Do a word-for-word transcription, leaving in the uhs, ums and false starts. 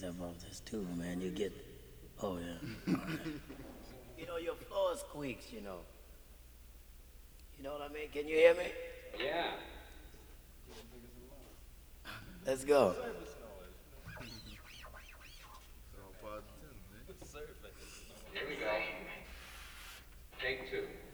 yourself off this too, man. You get, oh yeah. All right. You know, your floor squeaks, you know. You know what I mean? Can you hear me? Yeah. Let's go. Here we go. Take two.